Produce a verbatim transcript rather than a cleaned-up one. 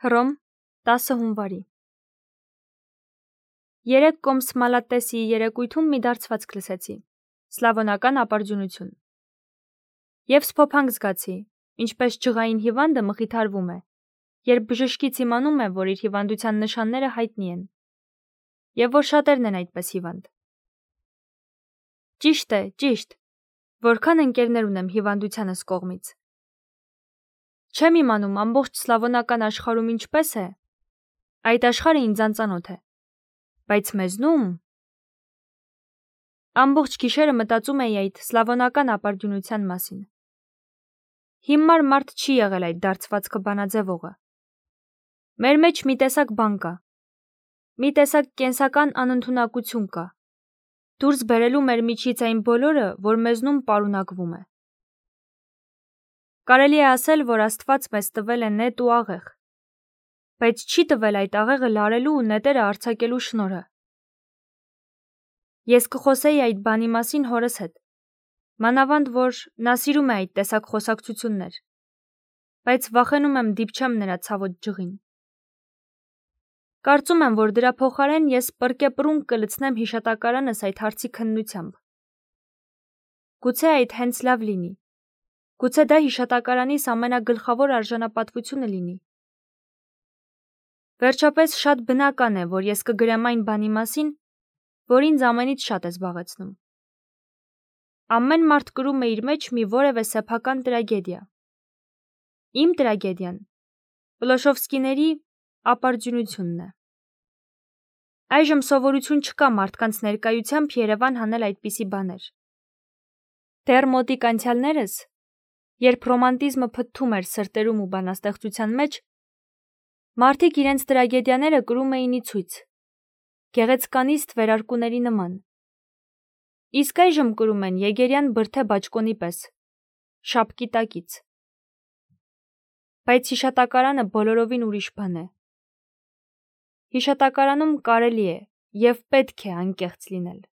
Հռոմ, տասը հունվարի։ Երեկ կոմս Մալատտեսի երեկույթում մի դարձվածք լսեցի, սլավոնական ապարդյունություն։ Եվ սփոփանք զգացի, ինչպես ջղային հիվանդը մխիթարվում է, երբ բժշկից իմանում է, որ իր հիվանդության նշանները հայտնի են, եւ որ շատերն են այդպես հիվանդ։ Ճիշտ է, ճիշտ, որքան ընկերներ ունեմ հիվանդությանս կողմից։ Չեմ իմանում ամբողջ սլավոնական աշխարհում ինչպես է, այդ աշխարհը ինձ անծանոթ է, բայց մեզնում… Ամբողջ գիշերը մտածում էի այդ սլավոնական ապարդյունության մասին։ Հիմար մարդ չի եղել այդ դարձվածքը բանաձևողը։ Մեր մեջ մի տեսակ բան կա, մի տեսակ կենսական անընդունակություն կա, դուրս բերելու մեր միջից այն բոլորը, որ մեզնում պարունակվում է։ Կարելի է ասել, որ Աստված մեզ տվել է նետ ու աղեղ, բայց չի տվել այդ աղեղը լարելու ու նետերը արձակելու շնորհը։ Ես կխոսեի այդ բանի մասին հորս հետ, մանավանդ որ նա սիրում է այդ տեսակ խոսակցություններ, բայց վախենում եմ դիպչեմ նրա ցավոտ ջղին։ Կարծում եմ, որ դրա փոխարեն ես պռկեպռունկ կլցնեմ հիշատակարանս այդ հարցի քննությամբ։ Գուցե այդ հենց լավ լինի, գուցե դա հիշատակարանիս ամենագլխավոր արժանապատվությունը լինի։ Վերջապես շատ բնական է, որ ես կգրեմ այն բանի մասին, որ ինձ ամենից շատ է զբաղեցնում։ Ամեն մարդ կրում է իր մեջ մի որևէ սեփական տրագեդիա։ Իմ տրագեդիան Պլոշովսկիների ապարդյունությունն է։ Այժմ սովորություն չկա մարդկանց ներկայությամբ Երևան հանել այդպիսի բաներ։ Դեռ մոտիկ անցյալներս, երբ ռոմանտիզմը փթթում էր սրտերում ու բանաստեղծության մեջ, մարդիկ իրենց տրագեդիաները կրում էին ի ցույց, գեղեցկանիստ վերարկուների նման։ Իսկ այժմ կրում են եգերյան բրդե բաճկոնի պես, շապկի տակից։ Բայց հիշատակարանը բոլորովին ուրիշ բան է։ Հիշատակարանում կարելի է և պետք է անկեղծ լինել։